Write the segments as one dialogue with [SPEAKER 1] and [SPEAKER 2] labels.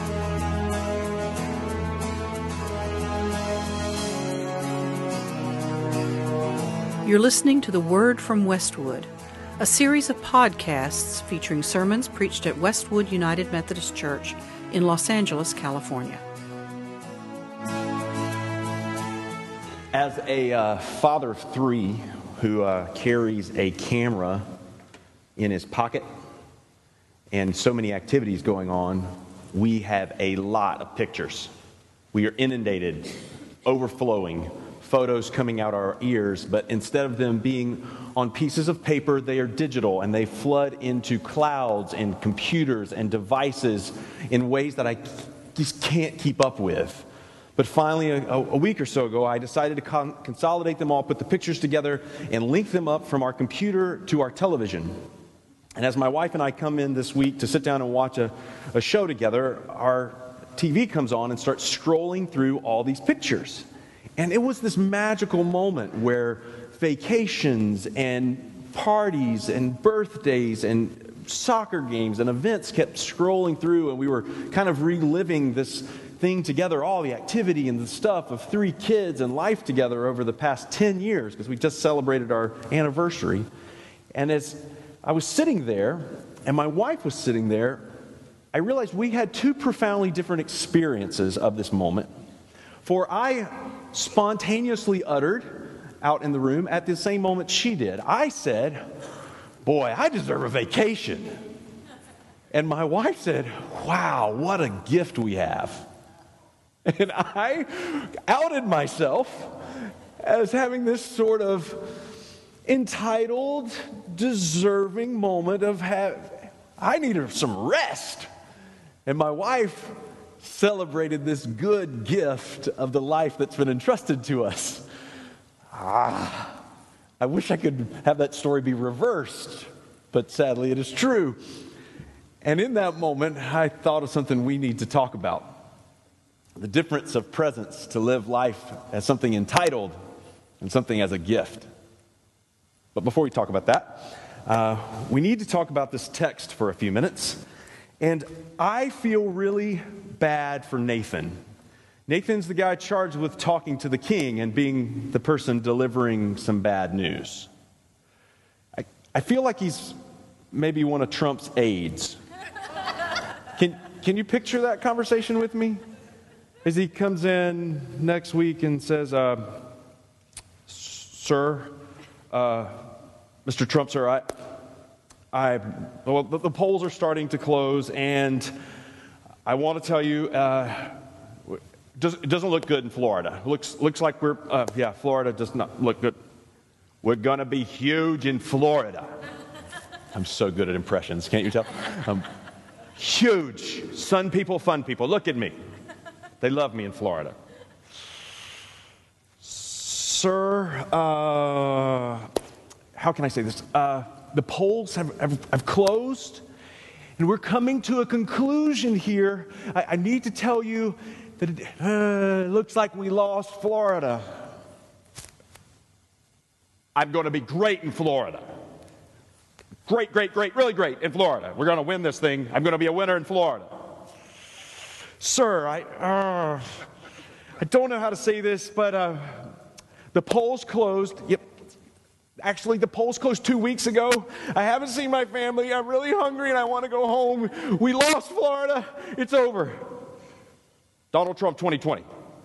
[SPEAKER 1] You're listening to The Word from Westwood, a series of podcasts featuring sermons preached at Westwood United Methodist Church in Los Angeles, California.
[SPEAKER 2] As a father of three who carries a camera in his pocket and so many activities going on, we have a lot of pictures. We are inundated, overflowing, photos coming out our ears, but instead of them being on pieces of paper, they are digital, and they flood into clouds and computers and devices in ways that I just can't keep up with. But finally, a week or so ago, I decided to consolidate them all, put the pictures together, and link them up from our computer to our television. And as my wife and I come in this week to sit down and watch a show together, our TV comes on and starts scrolling through all these pictures. And it was this magical moment where vacations and parties and birthdays and soccer games and events kept scrolling through, and we were kind of reliving this thing together, all the activity and the stuff of three kids and life together over the past 10 years, because we just celebrated our anniversary. And as I was sitting there, and my wife was sitting there, I realized we had two profoundly different experiences of this moment. For I spontaneously uttered out in the room at the same moment she did. I said, "Boy, I deserve a vacation." And my wife said, "Wow, what a gift we have." And I outed myself as having this sort of entitled, deserving moment of I needed some rest. And my wife celebrated this good gift of the life that's been entrusted to us. I wish I could have that story be reversed, but sadly it is true. And in that moment, I thought of something we need to talk about. The difference of presence, to live life as something entitled and something as a gift. But before we talk about that, we need to talk about this text for a few minutes. And I feel really bad for Nathan. Nathan's the guy charged with talking to the king and being the person delivering some bad news. I feel like he's maybe one of Trump's aides. Can you picture that conversation with me? As he comes in next week and says, "Sir, Mr. Trump, sir, the polls are starting to close, and I want to tell you, it doesn't look good in Florida. Looks like Florida does not look good. We're going to be huge in Florida." I'm so good at impressions, can't you tell? Huge. Sun people, fun people. Look at me. They love me in Florida. "Sir, how can I say this? The polls have closed, and we're coming to a conclusion here. I need to tell you that it looks like we lost Florida." "I'm going to be great in Florida. Great, really great in Florida. We're going to win this thing. I'm going to be a winner in Florida." "Sir, I don't know how to say this, but the polls closed." "Yep. Actually, the polls closed 2 weeks ago. I haven't seen my family. I'm really hungry and I want to go home. We lost Florida. It's over. Donald Trump 2020.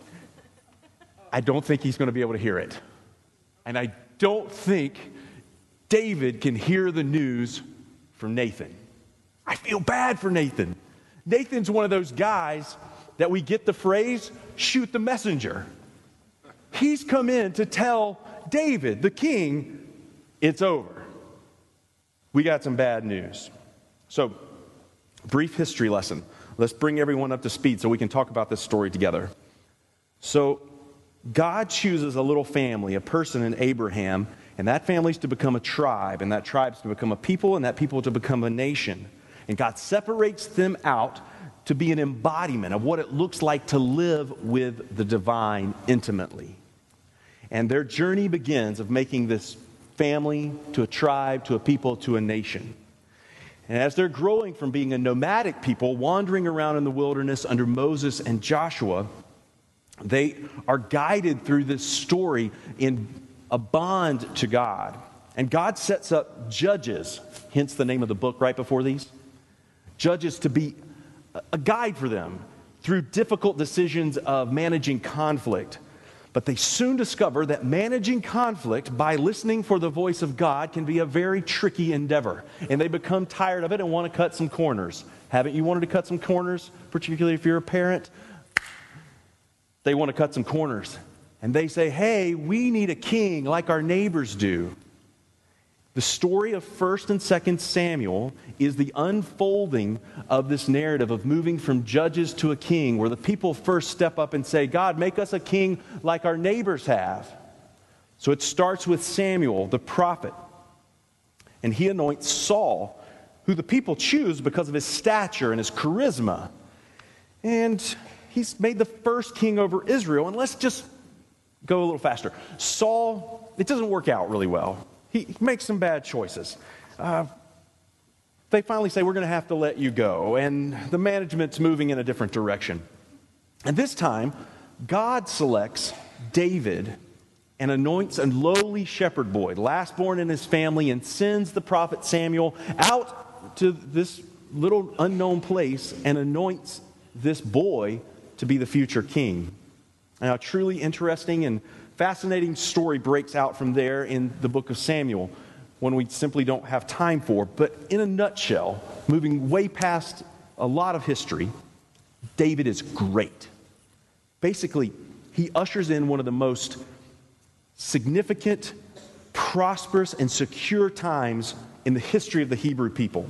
[SPEAKER 2] I don't think he's going to be able to hear it. And I don't think David can hear the news from Nathan. I feel bad for Nathan. Nathan's one of those guys that we get the phrase, shoot the messenger. He's come in to tell David, the king, it's over. We got some bad news. So, brief history lesson. Let's bring everyone up to speed so we can talk about this story together. So, God chooses a little family, a person in Abraham, and that family's to become a tribe, and that tribe's to become a people, and that people to become a nation. And God separates them out to be an embodiment of what it looks like to live with the divine intimately. And their journey begins of making this family to a tribe, to a people, to a nation. And as they're growing from being a nomadic people, wandering around in the wilderness under Moses and Joshua, they are guided through this story in a bond to God. And God sets up judges, hence the name of the book right before these. Judges to be a guide for them through difficult decisions of managing conflict. But they soon discover that managing conflict by listening for the voice of God can be a very tricky endeavor. And they become tired of it and want to cut some corners. Haven't you wanted to cut some corners, particularly if you're a parent? They want to cut some corners. And they say, hey, we need a king like our neighbors do. The story of 1st and 2nd Samuel is the unfolding of this narrative of moving from judges to a king, where the people first step up and say, God, make us a king like our neighbors have. So it starts with Samuel, the prophet, and he anoints Saul, who the people choose because of his stature and his charisma. And he's made the first king over Israel. And let's just go a little faster. Saul, it doesn't work out really well. He makes some bad choices. They finally say, we're going to have to let you go. And the management's moving in a different direction. And this time, God selects David and anoints a lowly shepherd boy, last born in his family, and sends the prophet Samuel out to this little unknown place and anoints this boy to be the future king. Now, a truly interesting and fascinating story breaks out from there in the book of Samuel, one we simply don't have time for. But in a nutshell, moving way past a lot of history, David is great. Basically, he ushers in one of the most significant, prosperous, and secure times in the history of the Hebrew people.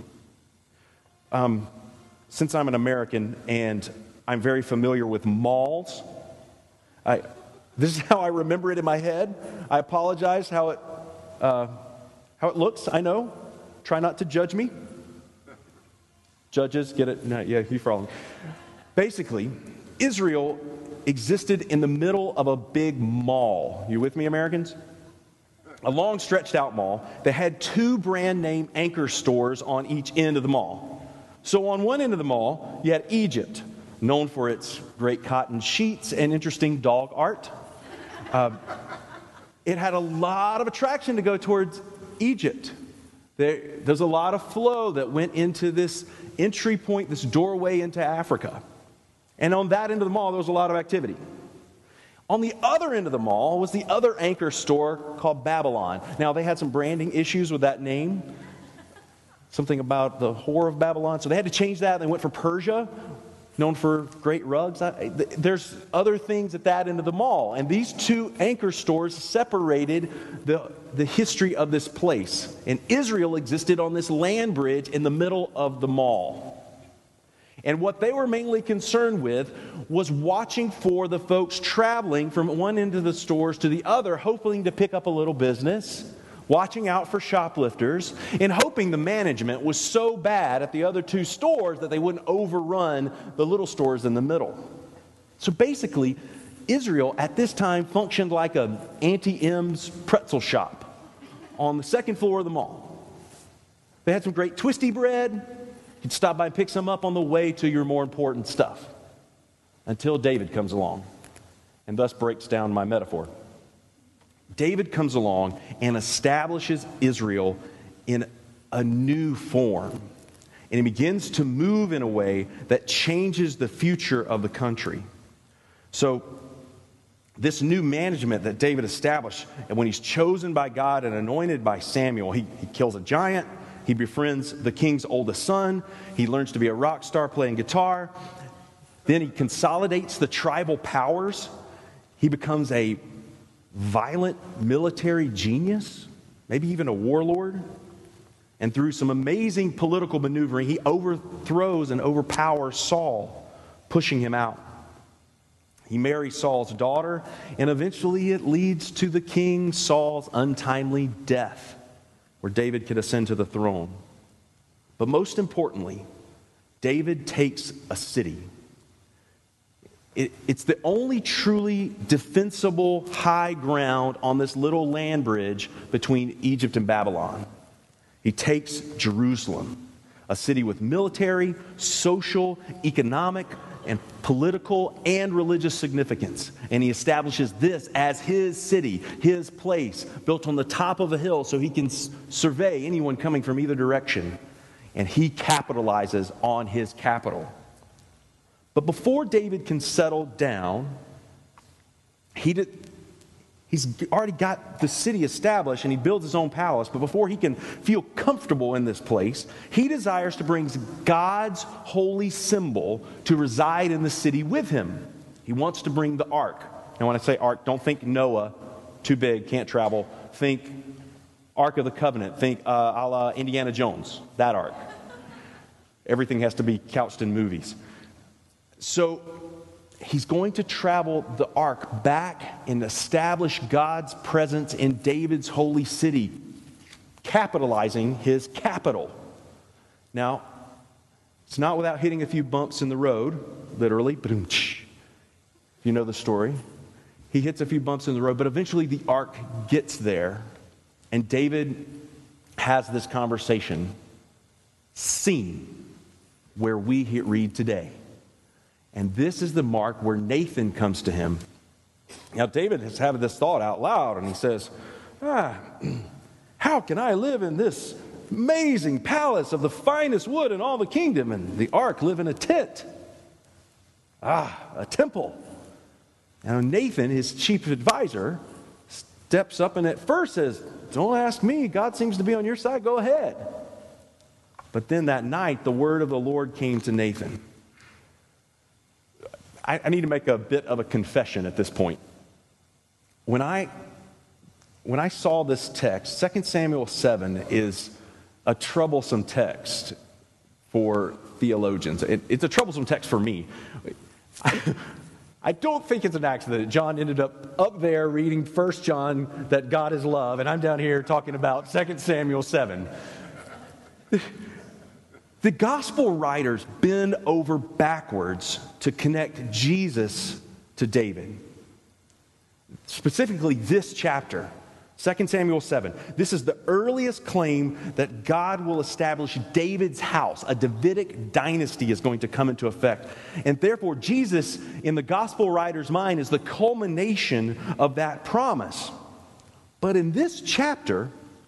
[SPEAKER 2] Since I'm an American and I'm very familiar with malls, this is how I remember it in my head. I apologize how it looks. I know. Try not to judge me. Judges, get it? No, yeah, you follow. Basically, Israel existed in the middle of a big mall. You with me, Americans? A long stretched out mall that had 2 brand name anchor stores on each end of the mall. So on one end of the mall, you had Egypt, known for its great cotton sheets and interesting dog art. It had a lot of attraction to go towards Egypt. There's a lot of flow that went into this entry point, this doorway into Africa. And on that end of the mall, there was a lot of activity. On the other end of the mall was the other anchor store called Babylon. Now, they had some branding issues with that name. Something about the whore of Babylon. So they had to change that. They went for Persia, known for great rugs. There's other things at that end of the mall. And these 2 anchor stores separated the history of this place. And Israel existed on this land bridge in the middle of the mall. And what they were mainly concerned with was watching for the folks traveling from one end of the stores to the other, hoping to pick up a little business, watching out for shoplifters, and hoping the management was so bad at the other 2 stores that they wouldn't overrun the little stores in the middle. So basically, Israel at this time functioned like an Auntie M's pretzel shop on the 2nd floor of the mall. They had some great twisty bread. You could stop by and pick some up on the way to your more important stuff. Until David comes along, and thus breaks down my metaphor. David comes along and establishes Israel in a new form. And he begins to move in a way that changes the future of the country. So this new management that David established, and when he's chosen by God and anointed by Samuel, he kills a giant. He befriends the king's oldest son. He learns to be a rock star playing guitar. Then he consolidates the tribal powers. He becomes a violent military genius, maybe even a warlord. And through some amazing political maneuvering, he overthrows and overpowers Saul, pushing him out. He marries Saul's daughter, and eventually it leads to the king Saul's untimely death, where David could ascend to the throne. But most importantly, David takes a city. It's the only truly defensible high ground on this little land bridge between Egypt and Babylon. He takes Jerusalem, a city with military, social, economic, and political and religious significance. And he establishes this as his city, his place, built on the top of a hill so he can survey anyone coming from either direction. And he capitalizes on his capital. But before David can settle down, he's already got the city established and he builds his own palace. But before he can feel comfortable in this place, he desires to bring God's holy symbol to reside in the city with him. He wants to bring the ark. And when I say ark, don't think Noah, too big, can't travel. Think Ark of the Covenant. Think a la Indiana Jones, that ark. Everything has to be couched in movies. So he's going to travel the ark back and establish God's presence in David's holy city, capitalizing his capital. Now, it's not without hitting a few bumps in the road, literally. You know the story. He hits a few bumps in the road, but eventually the ark gets there, and David has this conversation seen where we read today. And this is the mark where Nathan comes to him. Now, David is having this thought out loud, and he says, how can I live in this amazing palace of the finest wood in all the kingdom, and the ark live in a tent? A temple. Now, Nathan, his chief advisor, steps up and at first says, don't ask me. God seems to be on your side. Go ahead. But then that night, the word of the Lord came to Nathan. I need to make a bit of a confession at this point. When I saw this text, 2 Samuel 7 is a troublesome text for theologians. It's a troublesome text for me. I don't think it's an accident that John ended up there reading 1 John, that God is love, and I'm down here talking about 2 Samuel 7. The gospel writers bend over backwards to connect Jesus to David. Specifically this chapter, 2 Samuel 7. This is the earliest claim that God will establish David's house. A Davidic dynasty is going to come into effect. And therefore, Jesus, in the gospel writer's mind, is the culmination of that promise. But in this chapter,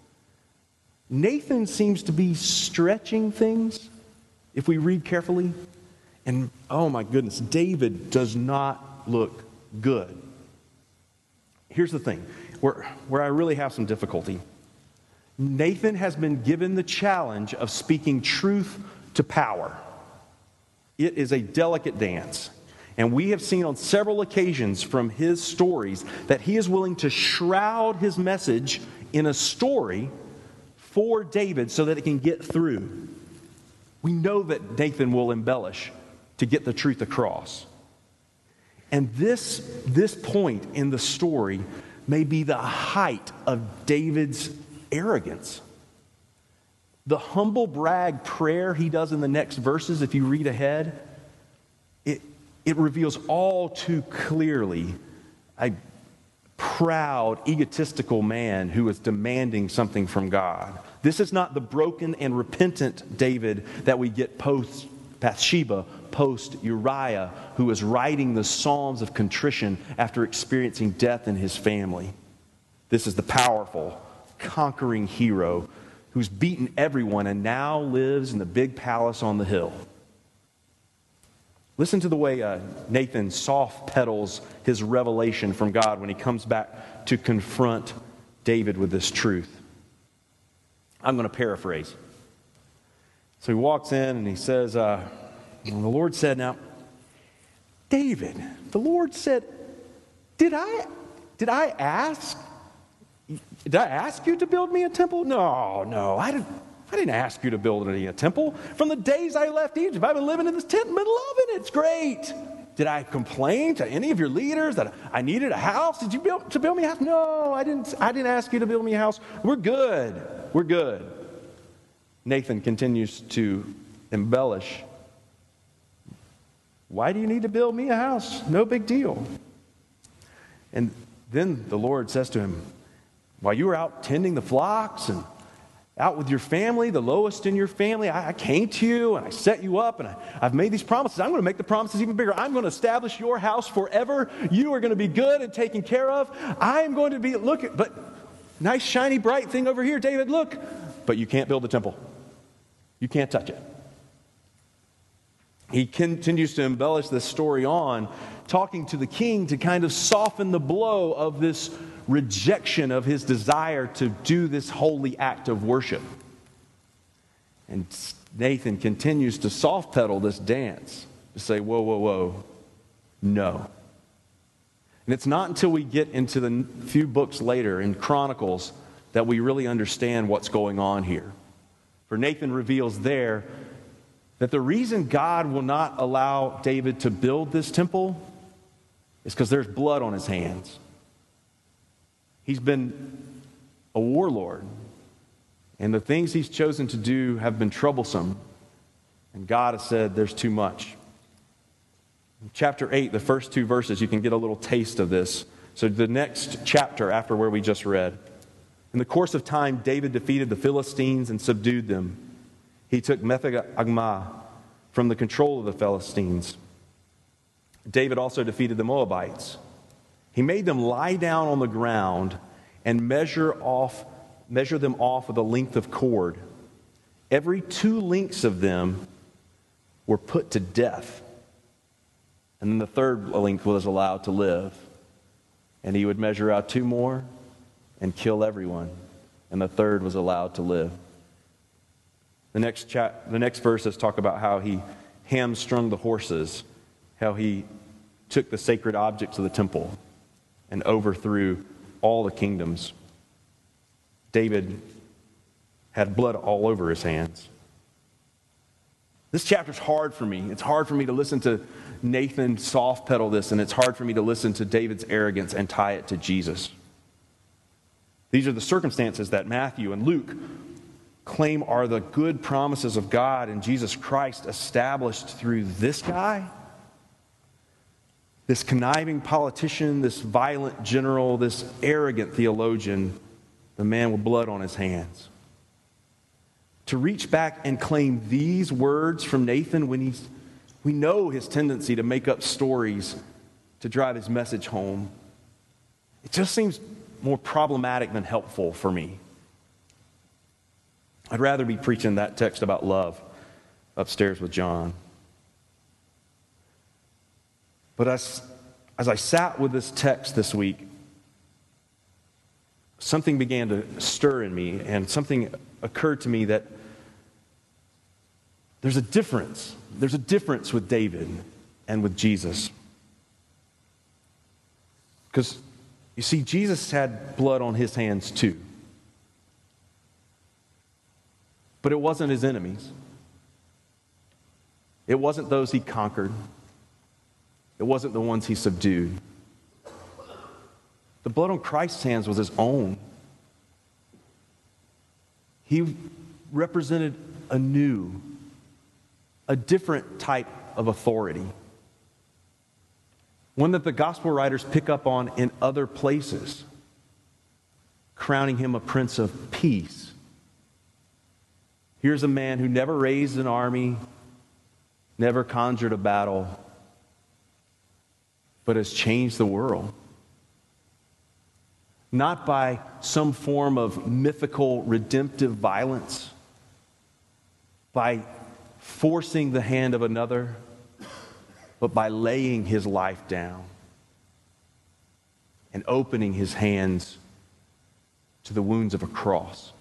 [SPEAKER 2] Nathan seems to be stretching things, if we read carefully. And, oh my goodness, David does not look good. Here's the thing, where I really have some difficulty. Nathan has been given the challenge of speaking truth to power. It is a delicate dance. And we have seen on several occasions from his stories that he is willing to shroud his message in a story for David so that it can get through. We know that Nathan will embellish to get the truth across. And this point in the story may be the height of David's arrogance. The humble brag prayer he does in the next verses, if you read ahead, it reveals all too clearly a proud, egotistical man who is demanding something from God. This is not the broken and repentant David that we get post Bathsheba, post Uriah, who is writing the Psalms of contrition after experiencing death in his family. This is the powerful, conquering hero who's beaten everyone and now lives in the big palace on the hill. Listen to the way Nathan soft pedals his revelation from God when he comes back to confront David with this truth. I'm going to paraphrase. So he walks in and he says, the Lord said, now, David, the Lord said, did I ask you to build me a temple? No, I didn't ask you to build me a temple. From the days I left Egypt, I've been living in this tent and been loving it. It's great. Did I complain to any of your leaders that I needed a house? Did you build me a house? No, I didn't ask you to build me a house. We're good. Nathan continues to embellish. Why do you need to build me a house? No big deal. And then the Lord says to him, while you were out tending the flocks and out with your family, the lowest in your family. I came to you and I set you up and I've made these promises. I'm going to make the promises even bigger. I'm going to establish your house forever. You are going to be good and taken care of. I'm going to be, look, but nice, shiny, bright thing over here, David, look. But you can't build the temple. You can't touch it. He continues to embellish this story on, talking to the king to kind of soften the blow of this rejection of his desire to do this holy act of worship. And Nathan continues to soft pedal this dance, to say, whoa, whoa, whoa, no. And it's not until we get into the few books later in Chronicles that we really understand what's going on here. For Nathan reveals there that the reason God will not allow David to build this temple is because there's blood on his hands. He's been a warlord, and the things he's chosen to do have been troublesome, and God has said there's too much. In chapter 8, the first 2 verses, you can get a little taste of this. So the next chapter after where we just read. In the course of time, David defeated the Philistines and subdued them. He took Metheg-Agmah from the control of the Philistines. David also defeated the Moabites. He made them lie down on the ground and measure them off with a length of cord. Every 2 lengths of them were put to death. And then the third length was allowed to live. And he would measure out 2 more and kill everyone. And the third was allowed to live. The next verses talk about how he hamstrung the horses, how he took the sacred objects of the temple and overthrew all the kingdoms. David had blood all over his hands. This chapter's hard for me. It's hard for me to listen to Nathan soft pedal this, and it's hard for me to listen to David's arrogance and tie it to Jesus. These are the circumstances that Matthew and Luke claim are the good promises of God and Jesus Christ established through this guy. This conniving politician, this violent general, this arrogant theologian, the man with blood on his hands. To reach back and claim these words from Nathan when we know his tendency to make up stories to drive his message home, it just seems more problematic than helpful for me. I'd rather be preaching that text about love upstairs with John. But as I sat with this text this week, something began to stir in me, and something occurred to me that there's a difference. There's a difference with David and with Jesus. Because, you see, Jesus had blood on his hands too. But it wasn't his enemies. It wasn't those he conquered. It wasn't the ones he subdued. The blood on Christ's hands was his own. He represented a different type of authority. One that the gospel writers pick up on in other places, crowning him a prince of peace. Here's a man who never raised an army, never conjured a battle, but has changed the world. Not by some form of mythical redemptive violence, by forcing the hand of another, but by laying his life down and opening his hands to the wounds of a cross.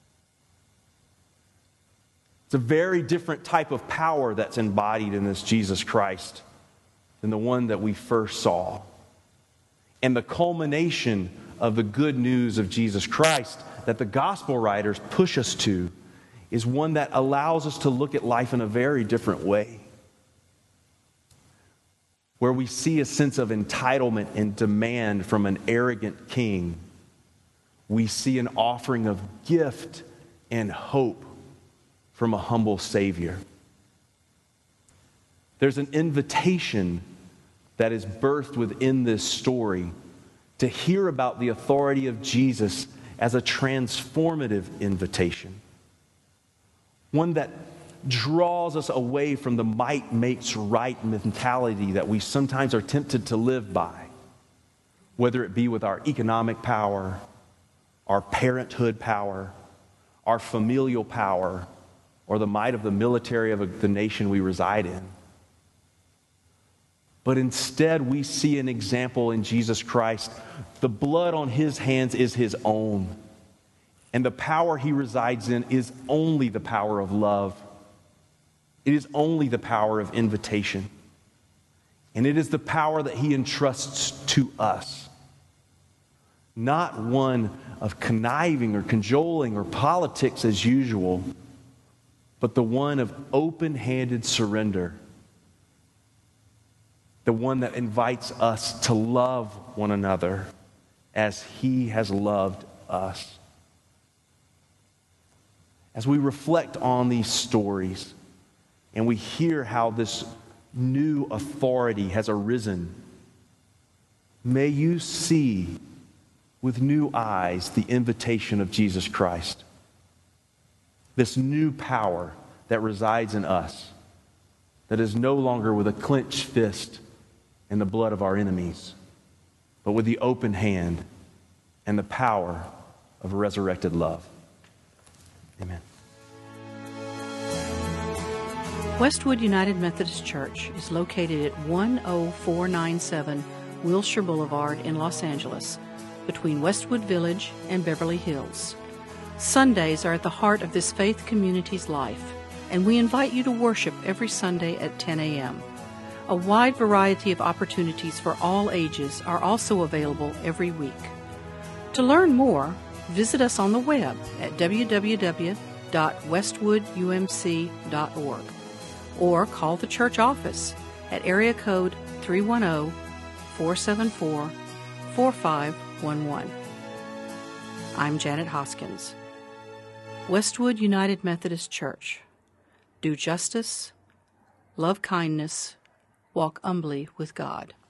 [SPEAKER 2] It's a very different type of power that's embodied in this Jesus Christ than the one that we first saw. And the culmination of the good news of Jesus Christ that the gospel writers push us to is one that allows us to look at life in a very different way. Where we see a sense of entitlement and demand from an arrogant king, we see an offering of gift and hope from a humble Savior. There's an invitation that is birthed within this story to hear about the authority of Jesus as a transformative invitation. one that draws us away from the might makes right mentality that we sometimes are tempted to live by, whether it be with our economic power, our parenthood power, our familial power, or the might of the military of the nation we reside in. But instead, we see an example in Jesus Christ. The blood on his hands is his own. And the power he resides in is only the power of love. It is only the power of invitation. And it is the power that he entrusts to us. Not one of conniving or cajoling or politics as usual, but the one of open-handed surrender. The one that invites us to love one another as he has loved us. As we reflect on these stories and we hear how this new authority has arisen, may you see with new eyes the invitation of Jesus Christ. This new power that resides in us, that is no longer with a clenched fist and the blood of our enemies, but with the open hand and the power of resurrected love. Amen.
[SPEAKER 1] Westwood United Methodist Church is located at 10497 Wilshire Boulevard in Los Angeles, between Westwood Village and Beverly Hills. Sundays are at the heart of this faith community's life, and we invite you to worship every Sunday at 10 a.m. A wide variety of opportunities for all ages are also available every week. To learn more, visit us on the web at www.westwoodumc.org or call the church office at area code 310-474-4511. I'm Janet Hoskins. Westwood United Methodist Church. Do justice, love kindness, walk humbly with God.